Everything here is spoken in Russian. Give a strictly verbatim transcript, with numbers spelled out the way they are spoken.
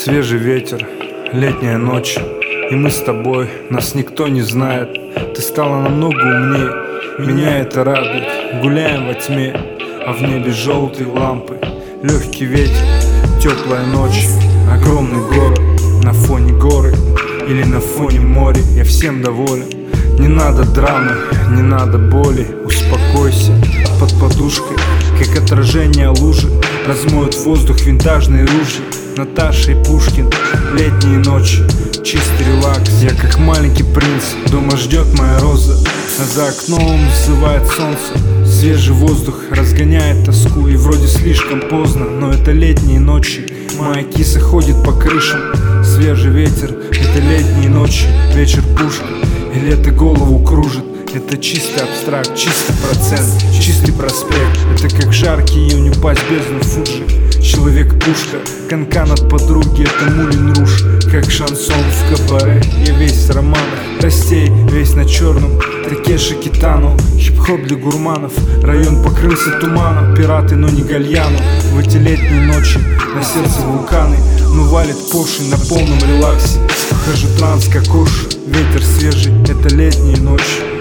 Свежий ветер, летняя ночь, и мы с тобой, нас никто не знает. Ты стала намного умнее, меня это радует. Гуляем во тьме, а в небе желтые лампы. Легкий ветер, теплая ночь, огромный город. На фоне горы или на фоне моря, я всем доволен. Не надо драмы, не надо боли, успокойся. Под подушкой, как отражение лужи, размоют воздух винтажные ружья. Наташа и Пушкин, летние ночи, чистый релакс. Я как маленький принц, дома ждет моя роза, а за окном взывает солнце. Свежий воздух разгоняет тоску, и вроде слишком поздно, но это летние ночи. Моя киса ходит по крышам. Свежий ветер, это летние ночи. Вечер Пушкин, и лето голову кружит. Это чистый абстракт, чистый процент, чистый проспект. Это как жаркий июнь упасть в бездну Фуджи. Человек-пушка, канкан от подруги, это Мулин Руж. Как шансон в кабаре, я весь в романах. Растей, весь на черном, Такеши Китано. Хип-хоп для гурманов, район покрылся туманом. Пираты, но не гальяно. В эти летние ночи на сердце вулканы, но валит поршень на полном релаксе. Хожу транс, как уж, ветер свежий, это летние ночи.